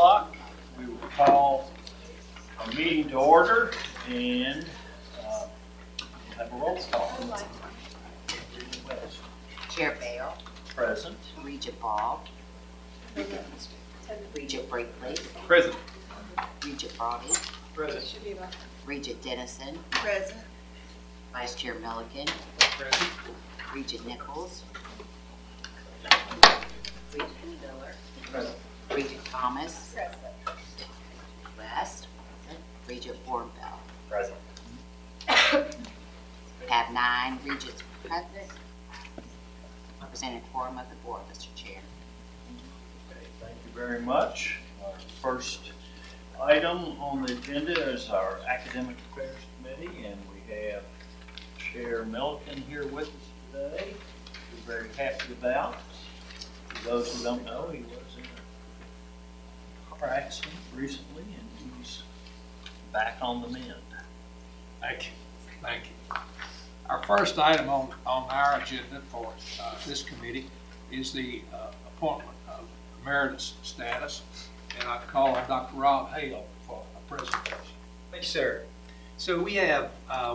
o'clock. We will call our meeting to order and have a roll call. Chair Bale. Present. Regent Ball. Regent Brinkley. Present. Regent Brody. Present. Regent Dennison. Present. Vice Chair Milliken. Present. Regent Nichols. Regent Miller. Present. Regent Thomas. Present. West. Regent Warrenbell. Present. Have 9 regents present. Representing quorum of the board, Mr. Chair. Okay, thank you very much. Our first item on the agenda is our Academic Affairs Committee, and we have Chair Milliken here with us today. We're very happy about. For those who don't know, he was in a car accident recently, and he's back on the mend. Thank you. Thank you. Our first item on our agenda for this committee is the appointment of emeritus status, and I call on Dr. Rob Hale for a presentation. Thank you, sir. So we have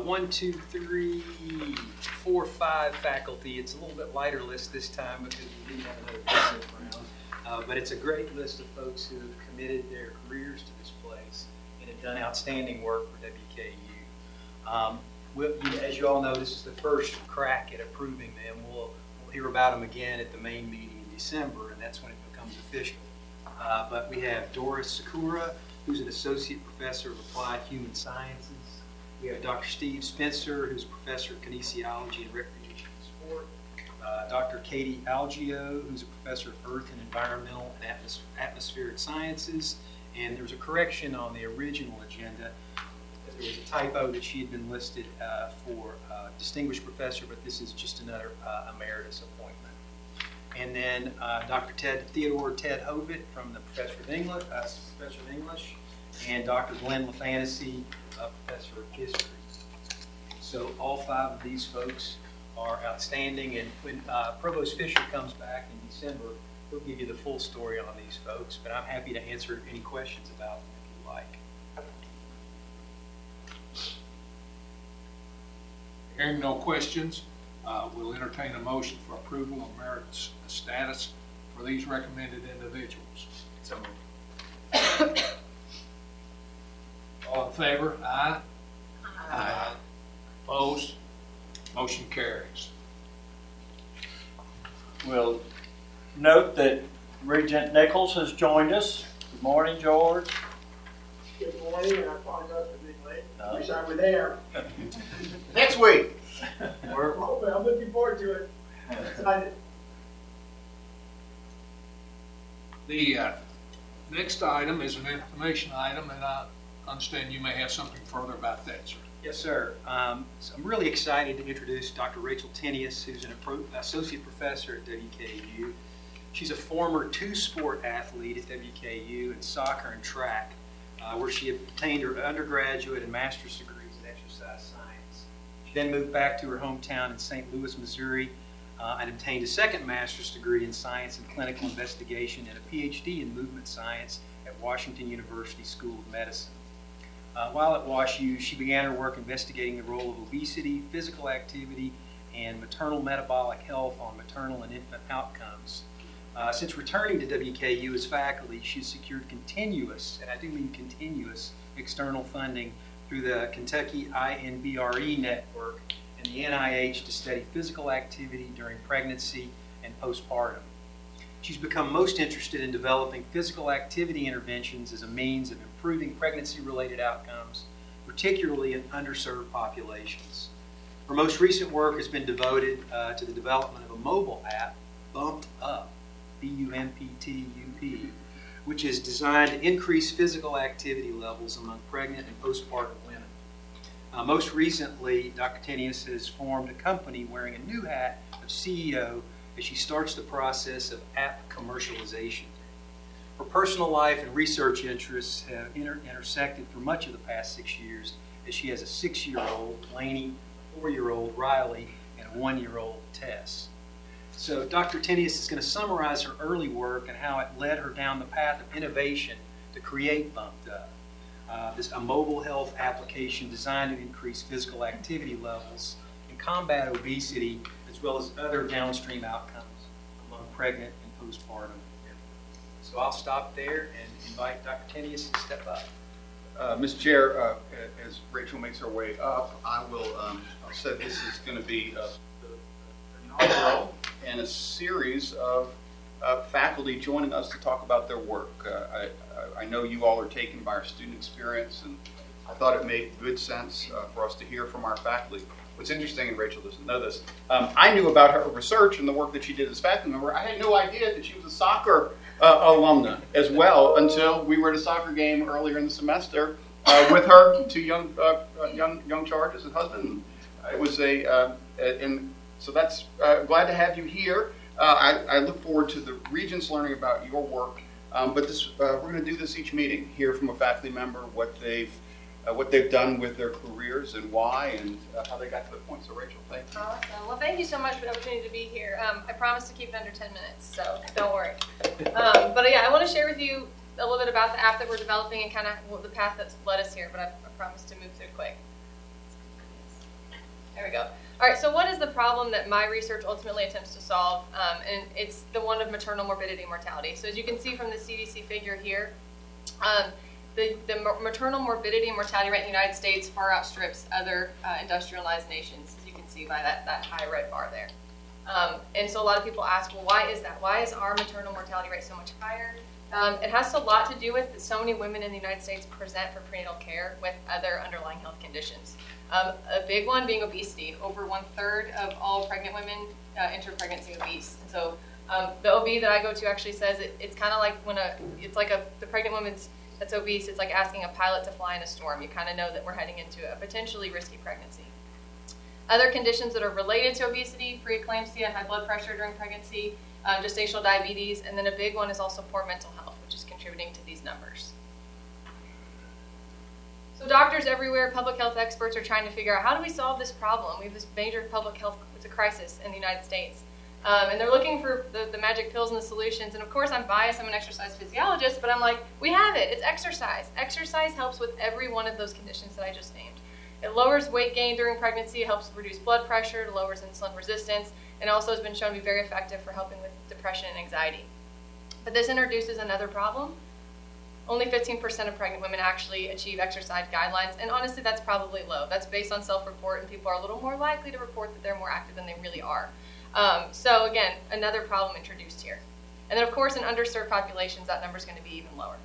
5 faculty. It's a little bit lighter list this time because we didn't have another business round. But it's a great list of folks who have committed their careers to this place and have done outstanding work for WKU. As you all know, this is the first crack at approving them. We'll hear about them again at the main meeting in December, and that's when it becomes official. But we have Doris Sakura, who's an associate professor of applied human sciences. We have Dr. Steve Spencer, who's a professor of kinesiology and recreational sport. Dr. Katie Algio, who's a professor of earth and environmental and atmospheric sciences. And there was a correction on the original agenda. There was a typo that she had been listed for distinguished professor, but this is just another emeritus appointment. And then Dr. Theodore Ted Hovitt from the professor of English, and Dr. Glenn LaFantasy, professor of history. So all 5 of these folks are outstanding, and when Provost Fisher comes back in December, he'll give you the full story on these folks, but I'm happy to answer any questions about them if you like. Hearing no questions, we'll entertain a motion for approval of emeritus status for these recommended individuals. So moved. All in favor? Aye. Aye. Opposed? Motion carries. We'll note that Regent Nichols has joined us. Good morning, George. Good morning, and I apologize for being late. No. Wish I were there. Next week. Hopefully, I'm looking forward to it. Excited. The next item is an information item, and I understand you may have something further about that, sir. Yes, sir. So I'm really excited to introduce Dr. Rachel Tenius, who's an associate professor at WKU. She's a former 2-sport athlete at WKU in soccer and track, where she obtained her undergraduate and master's degrees in exercise science. She then moved back to her hometown in St. Louis, Missouri, and obtained a second master's degree in science and clinical investigation and a PhD in movement science at Washington University School of Medicine. While at WashU, she began her work investigating the role of obesity, physical activity, and maternal metabolic health on maternal and infant outcomes. Since returning to WKU as faculty, she's secured continuous, and I do mean continuous, external funding through the Kentucky INBRE network and the NIH to study physical activity during pregnancy and postpartum. She's become most interested in developing physical activity interventions as a means of improving pregnancy-related outcomes, particularly in underserved populations. Her most recent work has been devoted to the development of a mobile app, Bumped Up, BUMPTUP, which is designed to increase physical activity levels among pregnant and postpartum women. Most recently, Dr. Tenius has formed a company wearing a new hat of CEO as she starts the process of app commercialization. Her personal life and research interests have intersected for much of the past 6 years, as she has a 6-year-old, Lainey, a 4-year-old, Riley, and a 1-year-old, Tess. So Dr. Tenius is going to summarize her early work and how it led her down the path of innovation to create Bump Up. This is a mobile health application designed to increase physical activity levels and combat obesity, as well as other downstream outcomes among pregnant and postpartum women. So I'll stop there and invite Dr. Tenius to step up. Mr. Chair, as Rachel makes her way up, I will say this is going to be the inaugural in a series of faculty joining us to talk about their work. I know you all are taken by our student experience, and I thought it made good sense for us to hear from our faculty. What's interesting, and Rachel doesn't know this, I knew about her research and the work that she did as faculty member. I had no idea that she was a soccer alumna as well until we were at a soccer game earlier in the semester with her two young charges and husband. It was and so that's glad to have you here. I look forward to the Regents learning about your work, but this we're going to do this each meeting, hear from a faculty member what they've done with their careers and why and how they got to the point. So Rachel, thank you. Awesome. Well, thank you so much for the opportunity to be here. I promise to keep it under 10 minutes, so don't worry. But yeah, I want to share with you a little bit about the app that we're developing and kind of the path that's led us here, but I promise to move through quick. There we go. All right, so what is the problem that my research ultimately attempts to solve? And it's the one of maternal morbidity and mortality. So as you can see from the CDC figure here, the maternal morbidity and mortality rate in the United States far outstrips other industrialized nations, as you can see by that high red bar there. And so a lot of people ask, well, why is that? Why is our maternal mortality rate so much higher? It has a lot to do with that so many women in the United States present for prenatal care with other underlying health conditions. A big one being obesity. Over 1/3 of all pregnant women enter pregnancy obese. And so the OB that I go to actually says it's kind of like the pregnant woman's that's obese. It's like asking a pilot to fly in a storm. You kind of know that we're heading into a potentially risky pregnancy. Other conditions that are related to obesity, preeclampsia, high blood pressure during pregnancy, gestational diabetes, and then a big one is also poor mental health, which is contributing to these numbers. So doctors everywhere, public health experts are trying to figure out how do we solve this problem? We have this major public health crisis in the United States. And they're looking for the magic pills and the solutions. And of course, I'm biased. I'm an exercise physiologist, but I'm like, we have it. It's exercise. Exercise helps with every one of those conditions that I just named. It lowers weight gain during pregnancy. It helps reduce blood pressure. It lowers insulin resistance. And also has been shown to be very effective for helping with depression and anxiety. But this introduces another problem. Only 15% of pregnant women actually achieve exercise guidelines. And honestly, that's probably low. That's based on self-report, and people are a little more likely to report that they're more active than they really are. So again, another problem introduced here. And then of course in underserved populations, that number is going to be even lower.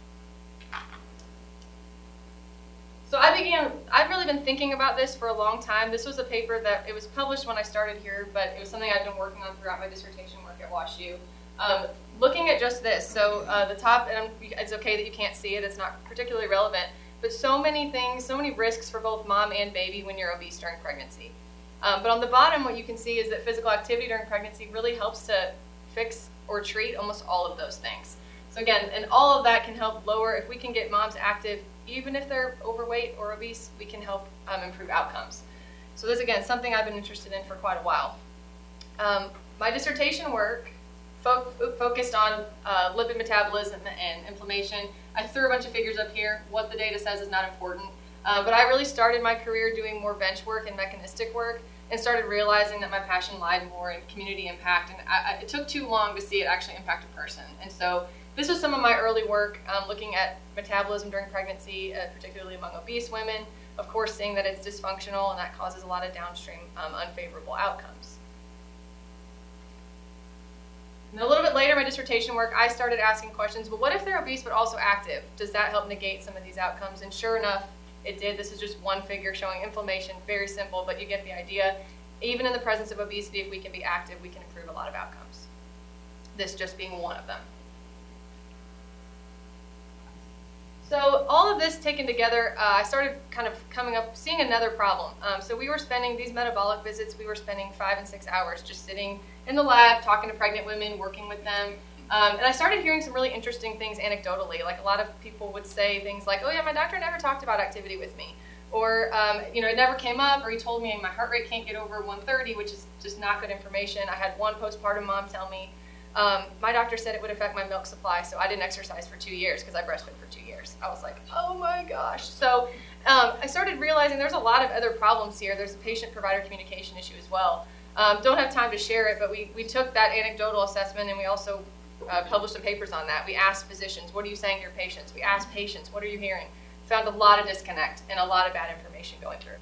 So I've really been thinking about this for a long time. This was a paper that, it was published when I started here, but it was something I've been working on throughout my dissertation work at WashU. Looking at just this, so the top, and it's okay that you can't see it, it's not particularly relevant, but so many things, so many risks for both mom and baby when you're obese during pregnancy. But on the bottom, what you can see is that physical activity during pregnancy really helps to fix or treat almost all of those things. So again, and all of that can help lower, if we can get moms active, even if they're overweight or obese, we can help improve outcomes. So this, again, something I've been interested in for quite a while. My dissertation work focused on lipid metabolism and inflammation. I threw a bunch of figures up here. What the data says is not important. But I really started my career doing more bench work and mechanistic work and started realizing that my passion lied more in community impact. And it took too long to see it actually impact a person. And so this was some of my early work looking at metabolism during pregnancy, particularly among obese women. Of course, seeing that it's dysfunctional and that causes a lot of downstream unfavorable outcomes. And a little bit later in my dissertation work, I started asking questions, well, what if they're obese but also active? Does that help negate some of these outcomes? And sure enough, it did. This is just one figure showing inflammation, very simple, but you get the idea. Even in the presence of obesity, if we can be active, we can improve a lot of outcomes. This just being one of them. So all of this taken together, I started kind of seeing another problem. So we were spending these metabolic visits, we were spending 5 and 6 hours just sitting in the lab, talking to pregnant women, working with them. And I started hearing some really interesting things anecdotally. Like a lot of people would say things like, oh yeah, my doctor never talked about activity with me. Or, it never came up, or he told me my heart rate can't get over 130, which is just not good information. I had one postpartum mom tell me My doctor said it would affect my milk supply, so I didn't exercise for 2 years because I breastfed for 2 years. I was like, oh my gosh. So I started realizing there's a lot of other problems here. There's a patient-provider communication issue as well. Don't have time to share it, but we took that anecdotal assessment and we also published some papers on that. We asked physicians, what are you saying to your patients? We asked patients, what are you hearing? Found a lot of disconnect and a lot of bad information going through.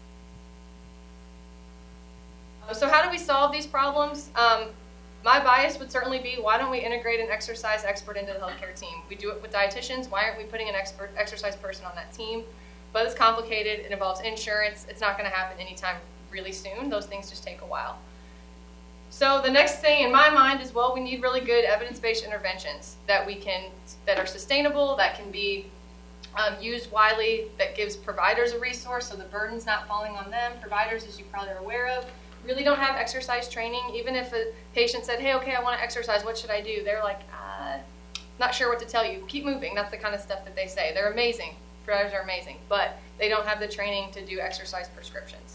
So how do we solve these problems? My bias would certainly be, why don't we integrate an exercise expert into the healthcare team? We do it with dietitians. Why aren't we putting an expert exercise person on that team? But it's complicated. It involves insurance. It's not going to happen anytime really soon. Those things just take a while. So the next thing in my mind is, well, we need really good evidence-based interventions that are sustainable, that can be used widely, that gives providers a resource so the burden's not falling on them. Providers, as you probably are aware of, really don't have exercise training. Even if a patient said, hey, okay, I want to exercise, what should I do? They're like, not sure what to tell you. Keep moving. That's the kind of stuff that they say. They're amazing. Providers are amazing, but they don't have the training to do exercise prescriptions.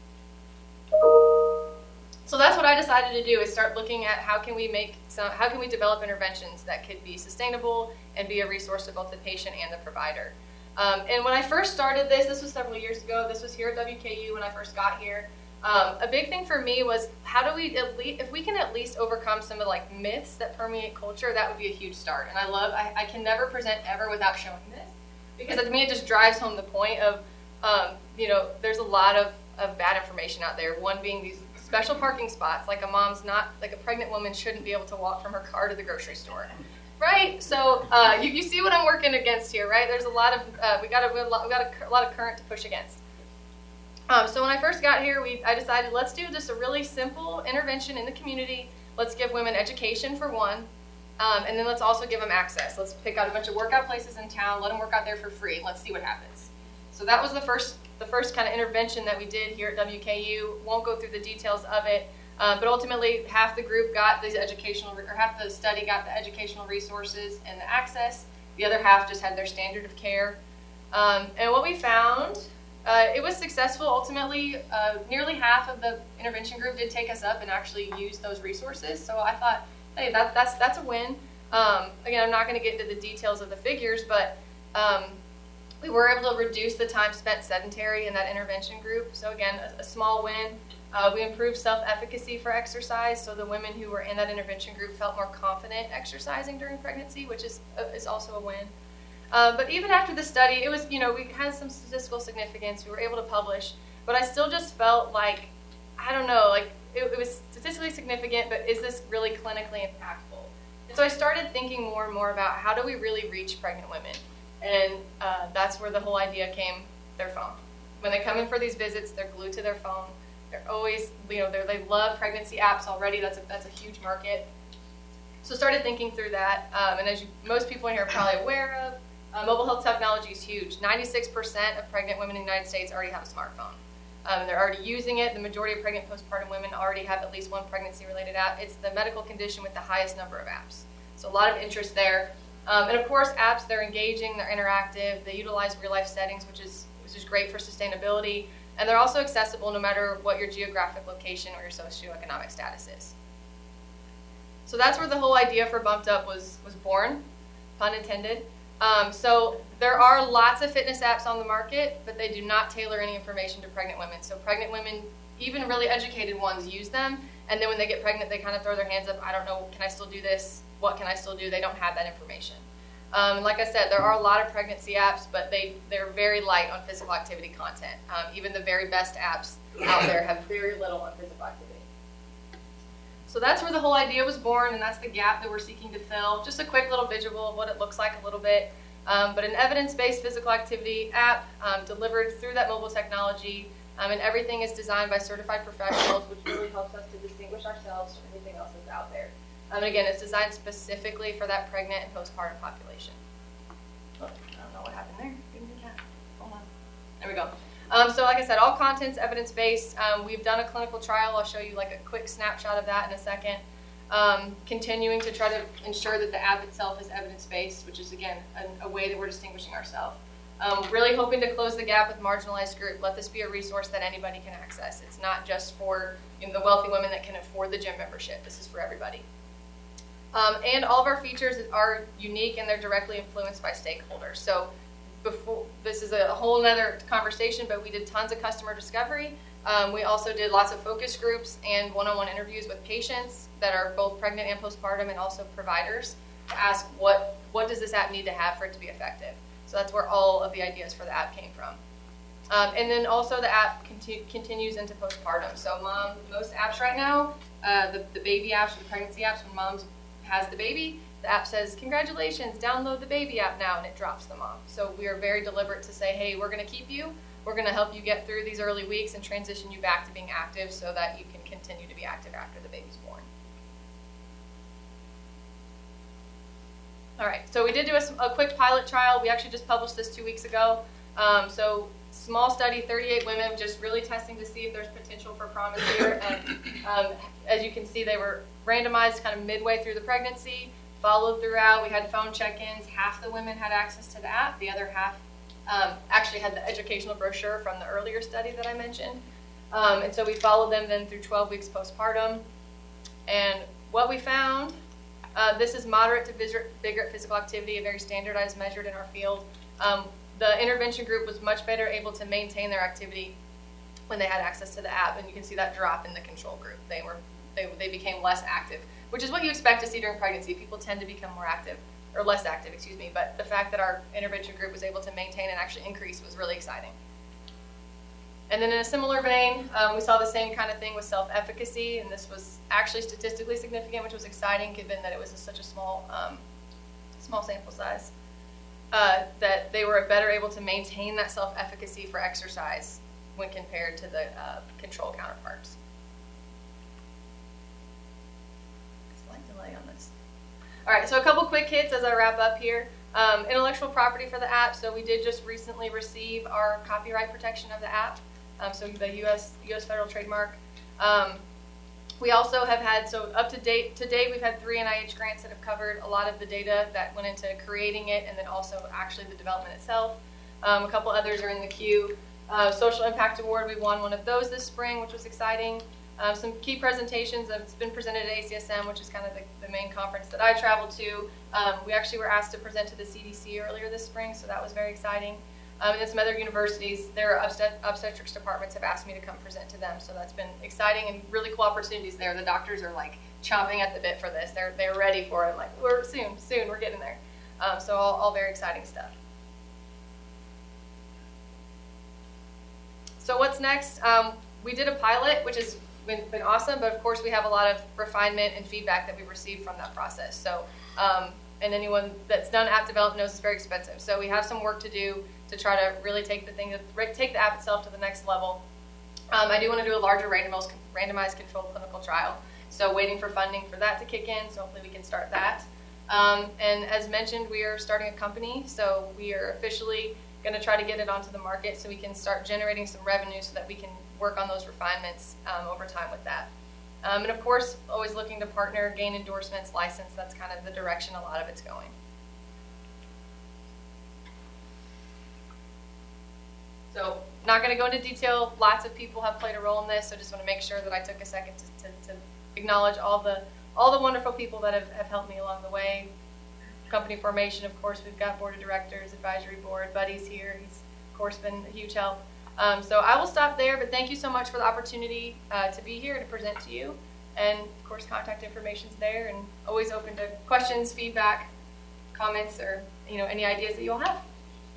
So that's what I decided to do, is start looking at how can we develop interventions that could be sustainable and be a resource to both the patient and the provider. And when I first started this was several years ago. This was here at WKU when I first got here. A big thing for me was, how do we if we can at least overcome some of like myths that permeate culture, that would be a huge start. And I can never present ever without showing this, because to me it just drives home the point of, there's a lot of bad information out there. One being these special parking spots, like a pregnant woman shouldn't be able to walk from her car to the grocery store, right? So you see what I'm working against here, right? There's a lot of we got a lot of current to push against. So when I first got here, I decided, let's do just a really simple intervention in the community. Let's give women education for one, and then let's also give them access. Let's pick out a bunch of workout places in town, let them work out there for free, and let's see what happens. So that was the first kind of intervention that we did here at WKU. Won't go through the details of it, but ultimately half the group got these half the study got the educational resources and the access. The other half just had their standard of care. And what we found, it was successful. Ultimately, nearly half of the intervention group did take us up and actually use those resources. So I thought, hey, that's a win. Again, I'm not going to get into the details of the figures, but we were able to reduce the time spent sedentary in that intervention group. So again, a small win. We improved self-efficacy for exercise, so the women who were in that intervention group felt more confident exercising during pregnancy, which is also a win. But even after the study, it was, we had some statistical significance. We were able to publish, but I still just felt like, I don't know, like it was statistically significant, but is this really clinically impactful? And so I started thinking more and more about, how do we really reach pregnant women? And that's where the whole idea came, their phone. When they come in for these visits, they're glued to their phone. They're always, they love pregnancy apps already. That's a huge market. So started thinking through that. And as most people in here are probably aware of, mobile health technology is huge. 96% of pregnant women in the United States already have a smartphone. They're already using it. The majority of pregnant postpartum women already have at least one pregnancy-related app. It's the medical condition with the highest number of apps. So a lot of interest there. And of course, apps, they're engaging, they're interactive, they utilize real-life settings, which is great for sustainability. And they're also accessible no matter what your geographic location or your socioeconomic status is. So that's where the whole idea for Bumped Up was born, pun intended. So there are lots of fitness apps on the market, but they do not tailor any information to pregnant women. So pregnant women, even really educated ones, use them, and then when they get pregnant, they kind of throw their hands up. I don't know, can I still do this? What can I still do? They don't have that information. Like I said, there are a lot of pregnancy apps, but they're very light on physical activity content. Even the very best apps out there have very little on physical activity. So that's where the whole idea was born, and that's the gap that we're seeking to fill. Just a quick little visual of what it looks like a little bit. But an evidence-based physical activity app delivered through that mobile technology, and everything is designed by certified professionals, which really helps us to distinguish ourselves from anything else that's out there. And again, it's designed specifically for that pregnant and postpartum population. Oh, I don't know what happened there. Didn't do that. Hold on. There we go. So like I said, all content's evidence-based. We've done a clinical trial. I'll show you like a quick snapshot of that in a second. Continuing to try to ensure that the app itself is evidence-based, which is, again, a way that we're distinguishing ourselves. Really hoping to close the gap with marginalized group. Let this be a resource that anybody can access. It's not just for the wealthy women that can afford the gym membership. This is for everybody. And all of our features are unique and they're directly influenced by stakeholders. So this is a whole nother conversation, but we did tons of customer discovery. We also did lots of focus groups and one-on-one interviews with patients that are both pregnant and postpartum, and also providers, to ask what does this app need to have for it to be effective. So that's where all of the ideas for the app came from. And then also the app continues into postpartum. So most apps right now, the baby apps or the pregnancy apps, when mom has the baby, the app says, congratulations, download the baby app now, and it drops the mom. So we are very deliberate to say, hey, we're going to keep you. We're going to help you get through these early weeks and transition you back to being active so that you can continue to be active after the baby's born. All right, so we did do a quick pilot trial. We actually just published this 2 weeks ago. So small study, 38 women, just really testing to see if there's potential for promise here. And as you can see, they were randomized kind of midway through the pregnancy, followed throughout. We had phone check-ins. Half the women had access to the app. The other half actually had the educational brochure from the earlier study that I mentioned. And so we followed them then through 12 weeks postpartum. And what we found, this is moderate to vigorous physical activity, a very standardized measured in our field. The intervention group was much better able to maintain their activity when they had access to the app, and you can see that drop in the control group. They became less active, which is what you expect to see during pregnancy. People tend to become more active, or less active, excuse me, but the fact that our intervention group was able to maintain and actually increase was really exciting. And then in a similar vein, we saw the same kind of thing with self-efficacy, and this was actually statistically significant, which was exciting given that it was such a small sample size, that they were better able to maintain that self-efficacy for exercise when compared to the control counterparts. Slight delay on this. All right, so a couple quick hits as I wrap up here. Intellectual property for the app. So we did just recently receive our copyright protection of the app. So the U.S. federal trademark. We also have had, so up to date, we've had 3 NIH grants that have covered a lot of the data that went into creating it, and then also actually the development itself. A couple others are in the queue. Social Impact Award, we won one of those this spring, which was exciting. Some key presentations have been presented at ACSM, which is kind of the main conference that I traveled to. We actually were asked to present to the CDC earlier this spring, so that was very exciting. And then some other universities, their obstetrics departments have asked me to come present to them, so that's been exciting and really cool opportunities there. The doctors are like chomping at the bit for this. They're ready for it. Like, we're soon, we're getting there. So all very exciting stuff. So what's next? We did a pilot, which has been awesome, but of course we have a lot of refinement and feedback that we've received from that process. So, and anyone that's done app development knows it's very expensive. So we have some work to do to try to really take the app itself to the next level. I do want to do a larger randomized controlled clinical trial. So waiting for funding for that to kick in, so hopefully we can start that. And as mentioned, we are starting a company, so we are officially going to try to get it onto the market so we can start generating some revenue so that we can work on those refinements over time with that. And of course, always looking to partner, gain endorsements, license. That's kind of the direction a lot of it's going. So not going to go into detail. Lots of people have played a role in this, so just want to make sure that I took a second to acknowledge all the wonderful people that have helped me along the way. Company formation, of course, we've got board of directors, advisory board. Buddy's here. He's, of course, been a huge help. So I will stop there, but thank you so much for the opportunity to be here to present to you. And, of course, contact information's there, and always open to questions, feedback, comments, or any ideas that you all have.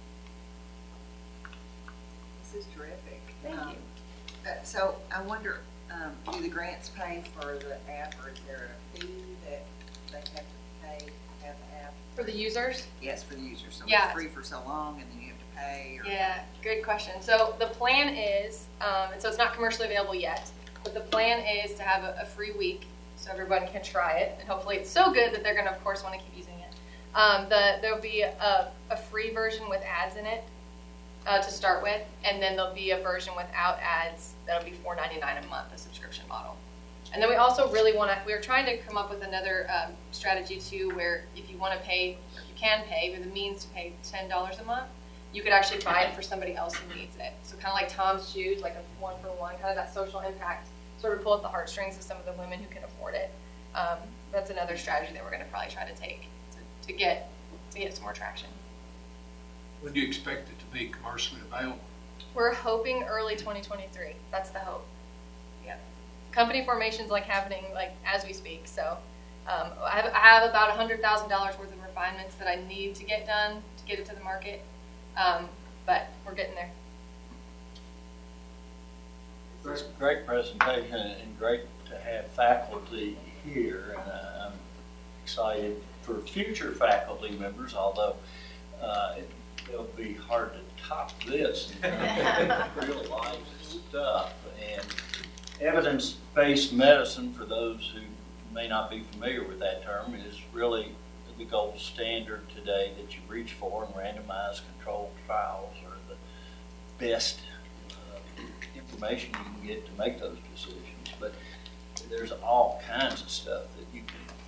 This is terrific. Thank you. So I wonder, do the grants pay for the app, or is there a fee that they have to pay to have the app? For the users? Yes, for the users. So Yeah. it's free for so long, and then you have to pay? Or... Yeah, good question. So the plan is, and so it's not commercially available yet, but the plan is to have a free week so everyone can try it, and hopefully it's so good that they're going to, of course, want to keep using it. There'll be a free version with ads in it to start with, and then there'll be a version without ads that'll be $4.99 a month, the subscription model. And then we also really we're trying to come up with another strategy too, where if you want to pay, or if you can pay, with the means to pay $10 a month, you could actually buy it for somebody else who needs it. So kind of like Tom's Shoes, like a one-for-one, kind of that social impact, sort of pull at the heartstrings of some of the women who can afford it. that's another strategy that we're going to probably try to take to get some more traction. When do you expect it to be commercially available? We're hoping early 2023. That's the hope. Yeah. Company formation's like happening like as we speak. So I have about $100,000 worth of refinements that I need to get done to get it to the market. But we're getting there. Great presentation and great to have faculty here. And I'm excited for future faculty members, although it'll be hard to top this and real life stuff. And evidence-based medicine, for those who may not be familiar with that term, is really the gold standard today that you reach for, and randomized controlled trials are the best information you can get to make those decisions. But there's all kinds of stuff that you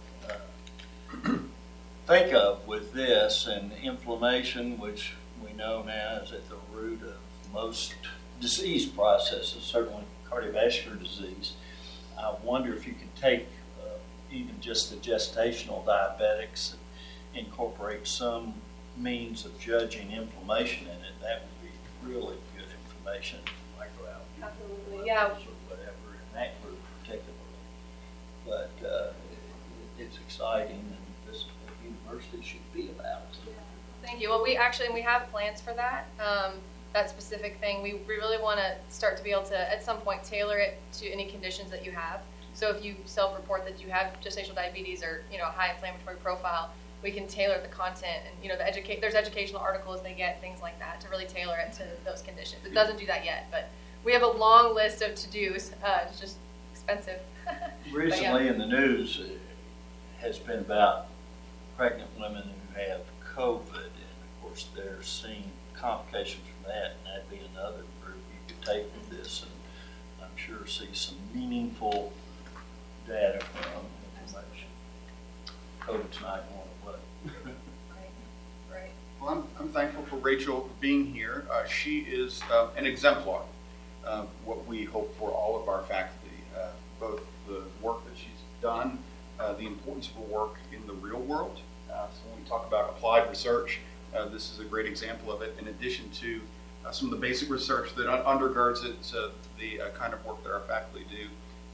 can think of with this, and inflammation, which we know now is at the root of most disease processes, certainly cardiovascular disease. I wonder if you could take even just the gestational diabetics and incorporate some means of judging inflammation in it. That would be really good information, Absolutely, yeah. or whatever, in that group particularly. But it's exciting, and this university should be about it. Thank you. Well, we have plans for that. That specific thing, we really want to start to be able to, at some point, tailor it to any conditions that you have. So if you self-report that you have gestational diabetes or a high inflammatory profile, we can tailor the content and there's educational articles they get, things like that, to really tailor it to those conditions. It doesn't do that yet, but we have a long list of to-dos. It's just expensive. Recently in the news has been about pregnant women who have COVID, and of course they're seeing complications from that, and that'd be another group you could take with this, and I'm sure see some meaningful data from information. COVID's not going away. Right. Well, I'm thankful for Rachel being here. She is an exemplar of what we hope for all of our faculty, both the work that she's done, the importance of her work in the real world. So when we talk about applied research, this is a great example of it, in addition to some of the basic research that undergirds it, the kind of work that our faculty do.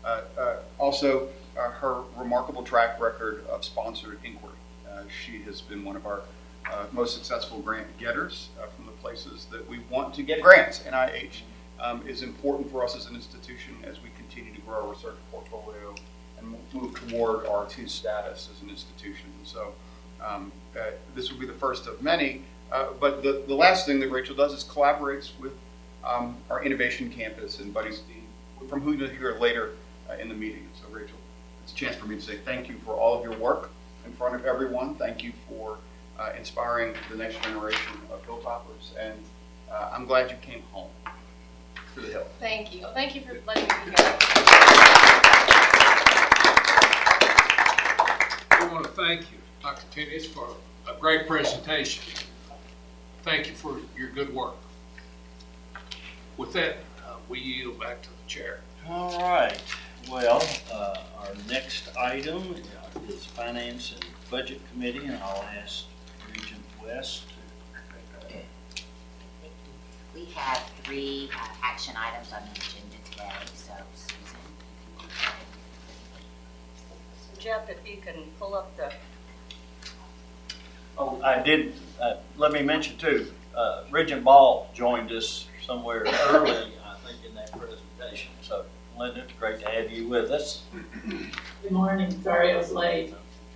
Also, her remarkable track record of sponsored inquiry. She has been one of our most successful grant getters from the places that we want to get grants. NIH is important for us as an institution as we continue to grow our research portfolio and move toward R2 status as an institution. So this will be the first of many. But the last thing that Rachel does is collaborates with our innovation campus and Buddy Steen, from whom you'll hear later in the meeting. So Rachel, it's a chance for me to say thank you for all of your work in front of everyone. Thank you for inspiring the next generation of Hilltoppers, and I'm glad you came home to the Hill. Thank you. Thank you for letting me be here. We want to thank you, Dr. Tennis, for a great presentation. Thank you for your good work. With that, we yield back to the chair. All right. Well, our next item is Finance and Budget Committee, and I'll ask Regent West to take that. We have 3 action items on the agenda today, so Susan, if you So Jeff, if you can pull up the... Oh, I did. Let me mention too, Regent Ball joined us somewhere early, I think, in that presentation. So, Linda, it's great to have you with us. Good morning. Sorry I was late.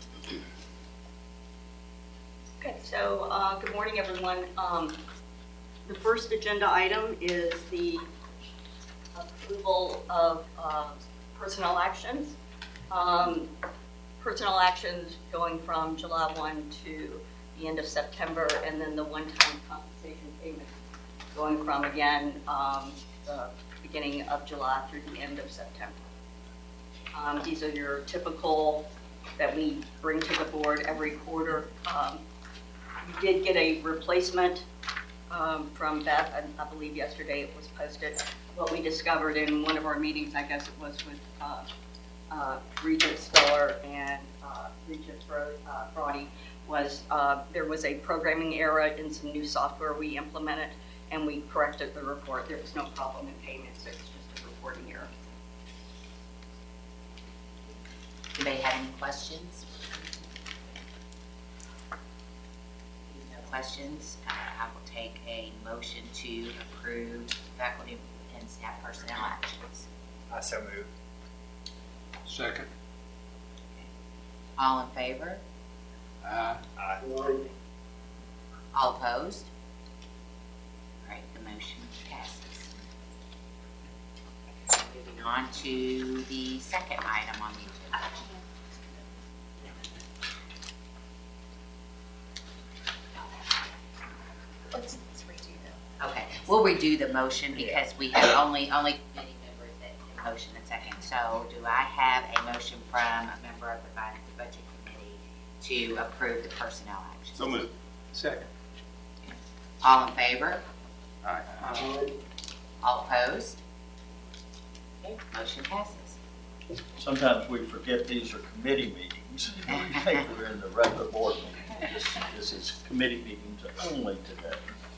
Okay, so good morning, everyone. The first agenda item is the approval of personnel actions. Personnel actions going from July 1 to the end of September, and then the one-time compensation payment going from, again, the beginning of July through the end of September. These are your typical that we bring to the board every quarter. We did get a replacement from Beth, I believe yesterday it was posted. What we discovered in one of our meetings, I guess it was with Regent Stellar and Regent Brody was there was a programming error in some new software we implemented, and we corrected the report. There was no problem in payments. It was just a reporting error. Anybody have any questions? No questions. I will take a motion to approve faculty and staff personnel actions. I so move. Second. All in favor? Aye. All opposed? All right, the motion passes. Moving on to the second item on the agenda. Let's redo that. Okay, we'll redo the motion because we have only committee members that can motion a second. So do I have a motion from a member of the Budget Committee to approve the personnel actions? So moved. Second. All in favor? Aye. All opposed? Okay, motion passes. Sometimes we forget these are committee meetings. We think we're in the regular board meeting. This is committee meetings only today.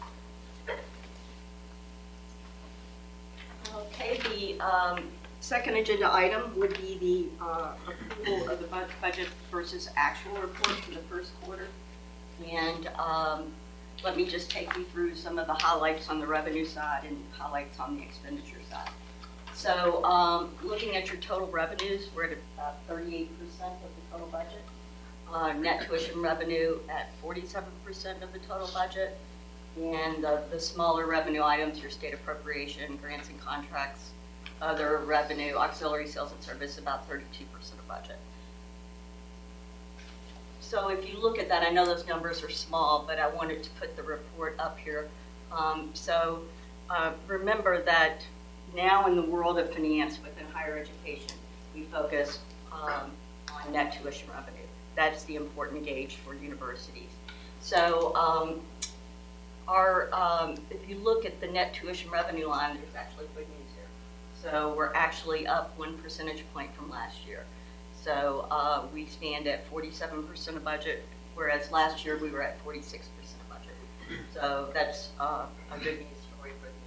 Okay, the second agenda item would be the approval of the budget versus actual report for the first quarter. And let me just take you through some of the highlights on the revenue side and highlights on the expenditure side. So looking at your total revenues, we're at about 38% of the total budget. Net tuition revenue at 47% of the total budget. And the smaller revenue items, your state appropriation, grants and contracts, other revenue, auxiliary sales and service, about 32% of budget. So if you look at that, I know those numbers are small, but I wanted to put the report up here. Remember that now in the world of finance within higher education, we focus on net tuition revenue. That's the important gauge for universities. So if you look at the net tuition revenue line, there's actually good news here. So we're actually up 1 percentage point from last year. So we stand at 47% of budget, whereas last year we were at 46% of budget. So that's a good news story for the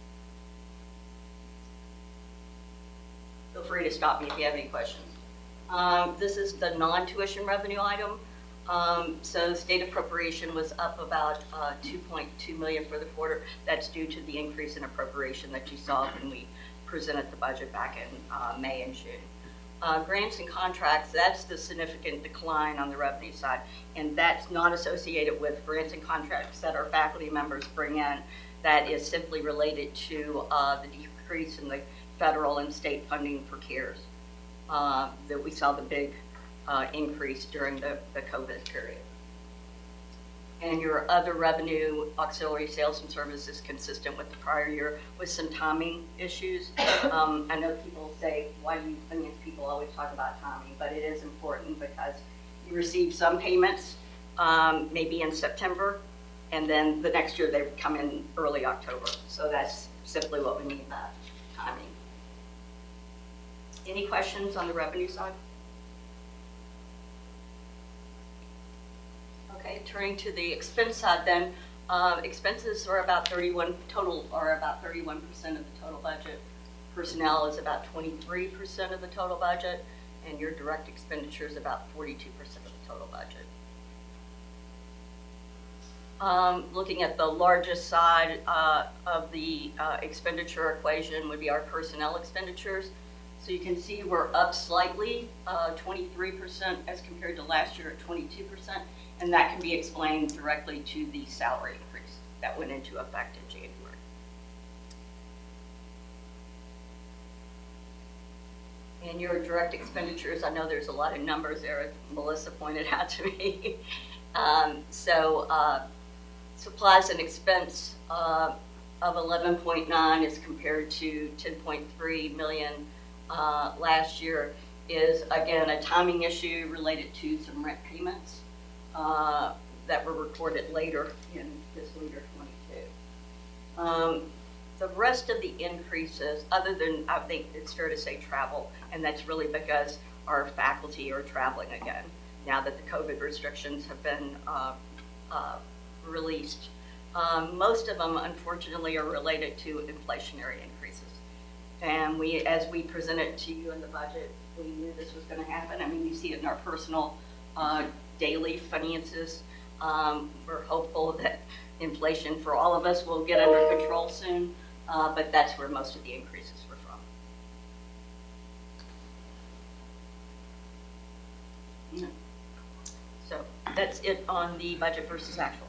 university. Feel free to stop me if you have any questions. This is the non-tuition revenue item. So state appropriation was up about $2.2 million for the quarter. That's due to the increase in appropriation that you saw when we presented the budget back in May and June. Grants and contracts, that's the significant decline on the revenue side, and that's not associated with grants and contracts that our faculty members bring in. That is simply related to the decrease in the federal and state funding for CARES. That we saw the big increase during the COVID period. And your other revenue, auxiliary sales and services, consistent with the prior year with some timing issues. I know people say, why do you finance people always talk about timing? But it is important because you receive some payments maybe in September, and then the next year they come in early October. So that's simply what we mean by timing. Any questions on the revenue side? Okay, turning to the expense side then, expenses are about 31% of the total budget. Personnel is about 23% of the total budget, and your direct expenditure is about 42% of the total budget. Looking at the largest side of the expenditure equation would be our personnel expenditures. So you can see we're up slightly, 23% as compared to last year at 22%. And that can be explained directly to the salary increase that went into effect in January. And your direct expenditures, I know there's a lot of numbers there, as Melissa pointed out to me. Supplies and expense of 11.9 is compared to 10.3 million last year is, again, a timing issue related to some rent payments that were recorded later in fiscal year 22. The rest of the increases, other than, I think it's fair to say travel, and that's really because our faculty are traveling again now that the COVID restrictions have been released. Most of them, unfortunately, are related to inflationary increases. And as we presented to you in the budget, we knew this was going to happen. I mean, you see it in our personal daily finances. We're hopeful that inflation for all of us will get under control soon, but that's where most of the increases were from. So that's it on the budget versus actual.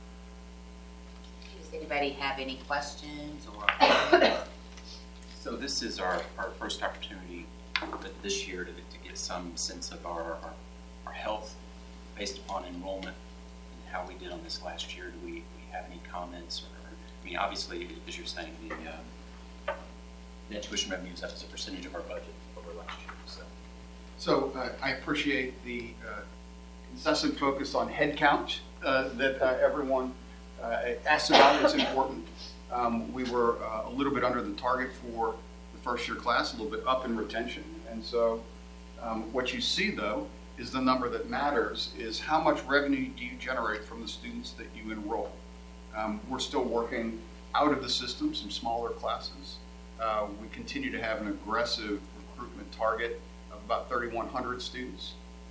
Does anybody have any questions or? So this is our first opportunity this year to get some sense of our health based upon enrollment and how we did on this last year. Do we have any comments? I mean, obviously, as you're saying, the net tuition revenue is up as a percentage of our budget over last year. So I appreciate the incessant focus on head count that everyone asked about. It's important. We were a little bit under the target for the first year class, a little bit up in retention. And so what you see, though, is the number that matters is how much revenue do you generate from the students that you enroll. We're still working out of the system, some smaller classes. We continue to have an aggressive recruitment target of about 3,100 students.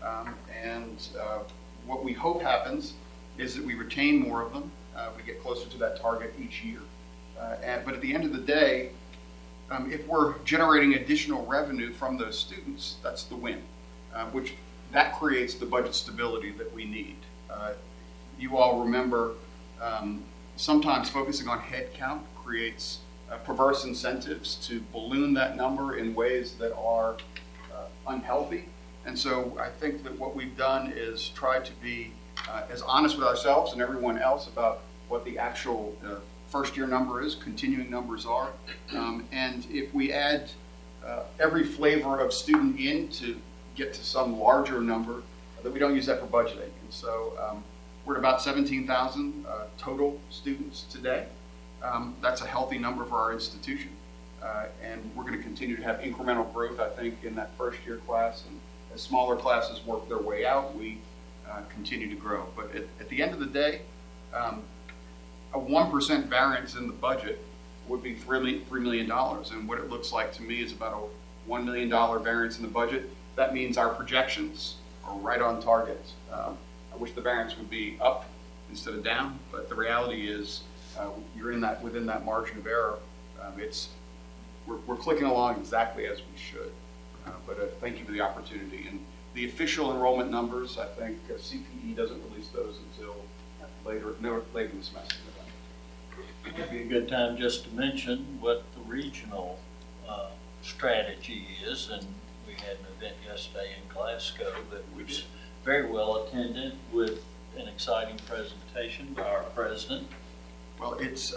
What we hope happens is that we retain more of them. We get closer to that target each year. But at the end of the day, if we're generating additional revenue from those students, that's the win, which that creates the budget stability that we need. You all remember sometimes focusing on head count creates perverse incentives to balloon that number in ways that are unhealthy. And so I think that what we've done is try to be as honest with ourselves and everyone else about what the actual first year number is, continuing numbers are. And if we add every flavor of student in to get to some larger number, that we don't use that for budgeting. And so we're at about 17,000 total students today. That's a healthy number for our institution. And we're going to continue to have incremental growth, I think, in that first year class. And as smaller classes work their way out, we continue to grow. But at the end of the day, a 1% variance in the budget would be $3 million. And what it looks like to me is about a $1 million variance in the budget. That means our projections are right on target. I wish the variance would be up instead of down, but the reality is you're within that margin of error. We're clicking along exactly as we should. But thank you for the opportunity. And the official enrollment numbers, I think CPE doesn't release those until later in the semester. It'd be a good time just to mention what the regional strategy is. And we had an event yesterday in Glasgow that was very well attended with an exciting presentation by our president. Well, it's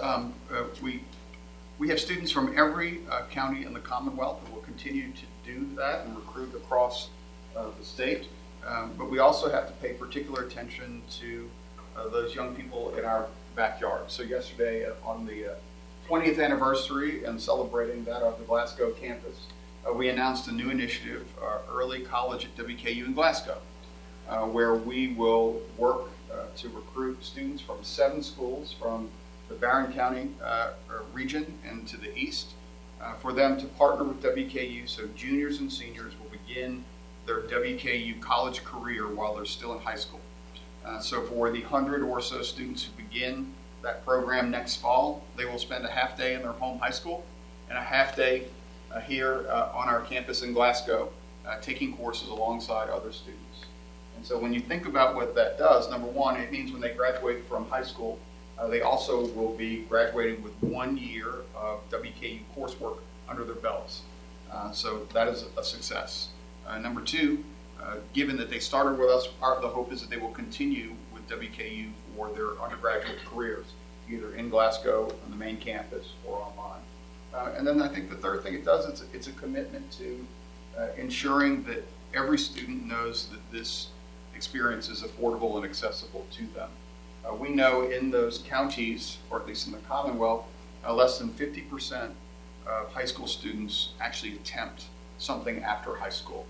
we have students from every county in the Commonwealth, and we'll continue to do that and recruit across the state. But we also have to pay particular attention to those young people in our backyard. So yesterday on the 20th anniversary and celebrating that of the Glasgow campus, we announced a new initiative, Early College at WKU in Glasgow, where we will work to recruit students from 7 schools from the Barron County region and to the east for them to partner with WKU so juniors and seniors will begin their WKU college career while they're still in high school. So for the 100 or so students who begin that program next fall, they will spend a half day in their home high school and a half day here on our campus in Glasgow, taking courses alongside other students. And so when you think about what that does, number one, it means when they graduate from high school, they also will be graduating with 1 year of WKU coursework under their belts. So that is a success. Number two, given that they started with us, the hope is that they will continue with WKU for their undergraduate careers, either in Glasgow on the main campus or online. And then I think the third thing it does is it's a commitment to ensuring that every student knows that this experience is affordable and accessible to them. We know in those counties, or at least in the Commonwealth, less than 50% of high school students actually attempt something after high school.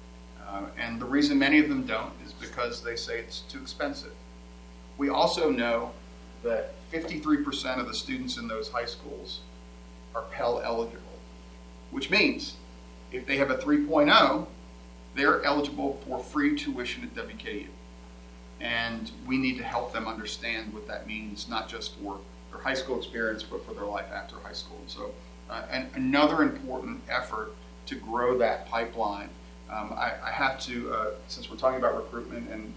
And the reason many of them don't is because they say it's too expensive. We also know that 53% of the students in those high schools are Pell eligible, which means if they have a 3.0, they're eligible for free tuition at WKU. And we need to help them understand what that means, not just for their high school experience, but for their life after high school. And so another important effort to grow that pipeline. I have to, since we're talking about recruitment and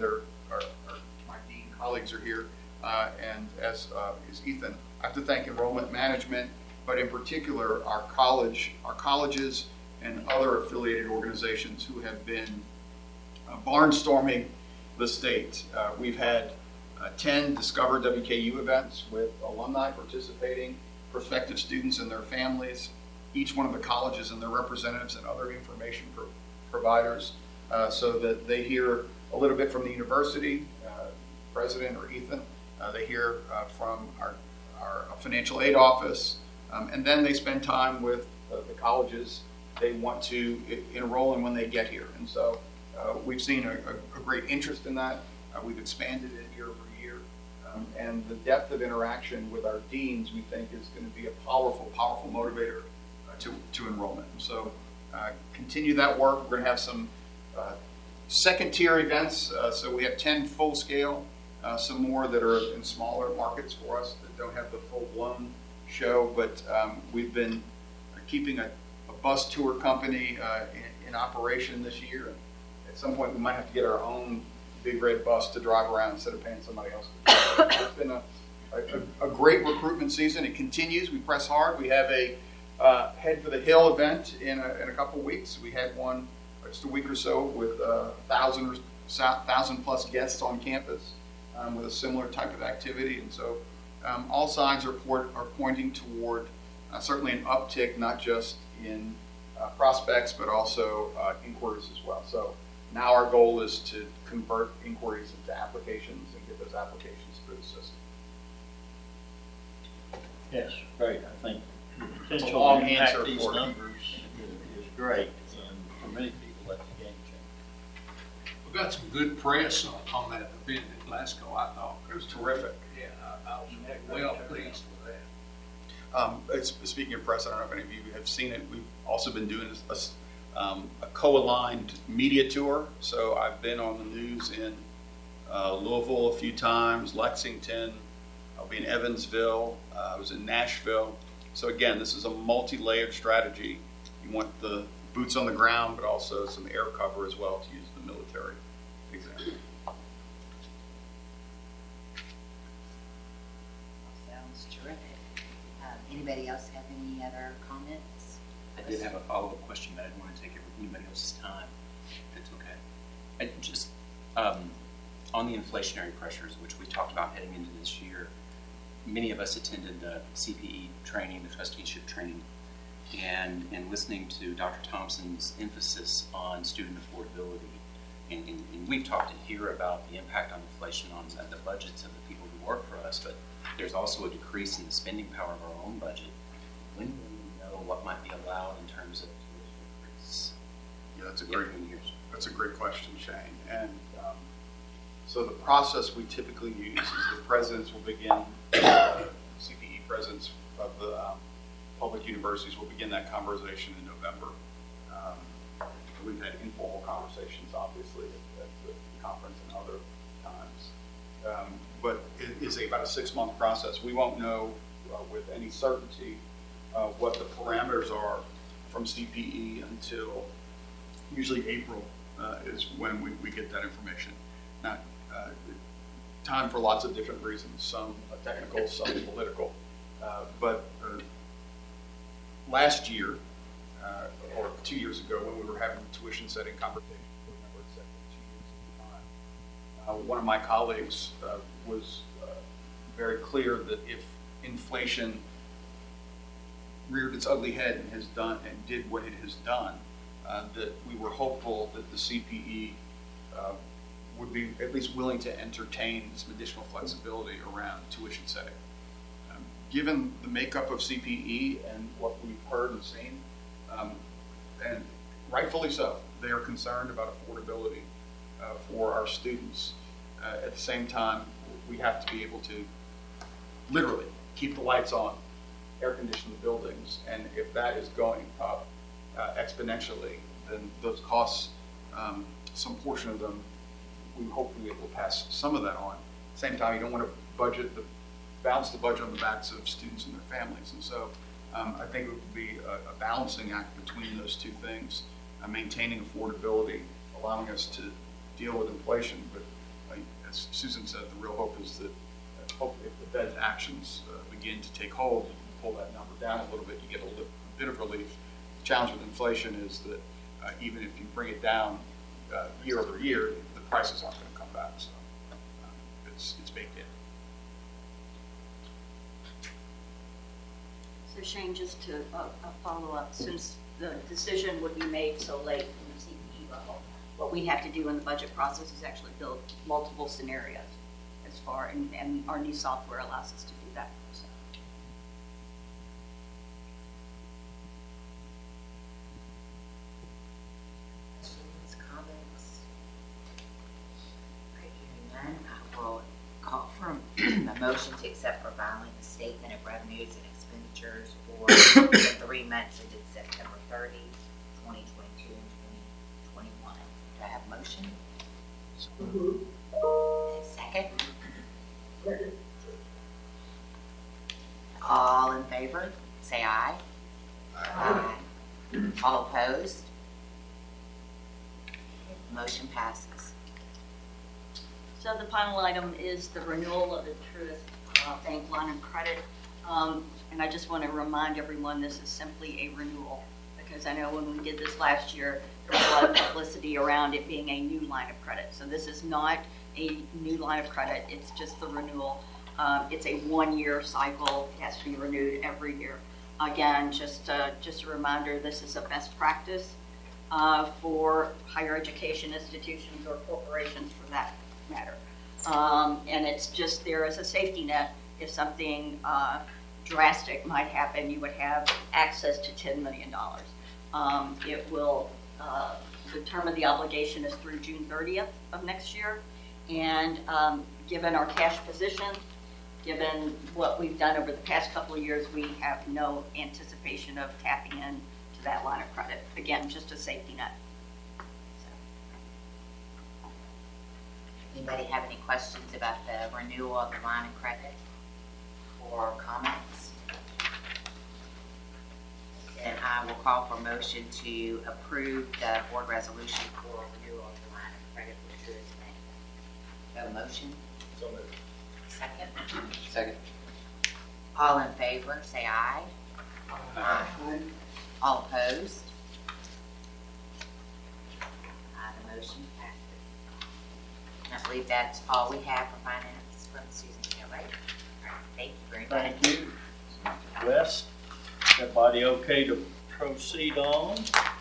my dean colleagues are here, and as is Ethan, I have to thank enrollment management, but in particular our colleges and other affiliated organizations who have been barnstorming the state. We've had 10 Discover WKU events with alumni participating, prospective students and their families, each one of the colleges and their representatives and other information providers, so that they hear a little bit from the university, president or Ethan, they hear from our financial aid office, and then they spend time with the colleges they want to enroll in when they get here. And so we've seen a great interest in that. We've expanded it year over year. And the depth of interaction with our deans, we think, is going to be a powerful, powerful motivator to enrollment. And so continue that work. We're going to have some second-tier events. So we have 10 full-scale, some more that are in smaller markets for us that don't have the full-blown show. But we've been keeping a bus tour company in operation this year. And at some point, we might have to get our own big red bus to drive around instead of paying somebody else to do it. It's been a great recruitment season. It continues. We press hard. We have a Head for the Hill event in a couple of weeks. We had one just a week or so with 1,000 plus guests on campus with a similar type of activity. And so all signs are pointing toward certainly an uptick, not just in prospects, but also inquiries as well. So now our goal is to convert inquiries into applications and get those applications through the system. Yes, great. I think the potential to long impact answer these for you. numbers is great, and for many people, that's a game changer. We got some good press on that event in Glasgow, I thought. It was terrific. Yeah, I was well pleased with that. Speaking of press, I don't know if any of you have seen it. We've also been doing a co-aligned media tour. So I've been on the news in Louisville a few times, Lexington. I'll be in Evansville. I was in Nashville. So again, this is a multi-layered strategy. You want the boots on the ground, but also some air cover as well, to use the military example. Sounds terrific. Anybody else have any other comments? I did have a follow-up question, but I didn't want to take anybody else's time. If it's okay. I just on the inflationary pressures, which we talked about heading into this year, many of us attended the CPE training, the trusteeship training, and listening to Dr. Thompson's emphasis on student affordability. And we've talked here about the impact on inflation on the budgets of the people who work for us, but there's also a decrease in the spending power of our own budget. When will we know what might be allowed in terms of tuition increase? Yeah, that's a great question, Shane. And so the process we typically use is the presidents will begin, CPE presidents of the public universities will begin that conversation in November. We've had informal conversations, obviously, at the conference and other times. But it is about a 6-month process. We won't know with any certainty what the parameters are from CPE until usually April is when we get that information. Now, time for lots of different reasons, some technical, some political. But last year, or 2 years ago, when we were having tuition setting conversations, remember exactly 2 years at the time, one of my colleagues was very clear that if inflation reared its ugly head and has done and did what it has done, that we were hopeful that the CPE would be at least willing to entertain some additional flexibility around tuition setting. given the makeup of CPE and what we've heard and seen, and rightfully so, they are concerned about affordability for our students. At the same time, we have to be able to literally keep the lights on, air condition the buildings, and if that is going up exponentially, then those costs, some portion of them, we hopefully will pass some of that on. At the same time, you don't want to balance the budget on the backs of students and their families, and so I think it would be a balancing act between those two things, maintaining affordability, allowing us to deal with inflation, but as Susan said, the real hope is that if the Fed's actions begin to take hold, you can pull that number down a little bit, you get a bit of relief. The challenge with inflation is that even if you bring it down year over year, the prices aren't going to come back, so it's baked in. So Shane, just to follow up, since the decision would be made so late in the CPE level, what we have to do in the budget process is actually build multiple scenarios as far, and our new software allows us to do that. So. Questions, comments? Right, hearing none, I will call for a motion to accept for filing the statement of revenues and expenditures for the 3 months ended September 30, 2022 and 2021. Do I have a motion? A second? Second. All in favor, say aye. Aye. All opposed? Motion passes. So the final item is the renewal of the Truist Bank line of credit. And I just want to remind everyone this is simply a renewal, because I know when we did this last year, there was a lot of publicity around it being a new line of credit. So this is not a new line of credit, it's just the renewal. It's a 1-year cycle, it has to be renewed every year. Again, just a reminder, this is a best practice for higher education institutions or corporations for that matter. And it's just there as a safety net. If something drastic might happen, you would have access to $10 million. It will, the term of the obligation is through June 30th of next year. And given our cash position, given what we've done over the past couple of years, we have no anticipation of tapping into that line of credit. Again, just a safety net. Anybody have any questions about the renewal of the line of credit or comments? Then I will call for a motion to approve the board resolution for renewal of the line of credit with Truist Bank. Do you have a motion? So moved. Second? Second. All in favor, say aye. Aye. All opposed? The motion passes. And I believe that's all we have for finance from Susan Hill, right? All right, thank you very much. Thank you. Wes, everybody okay to proceed on?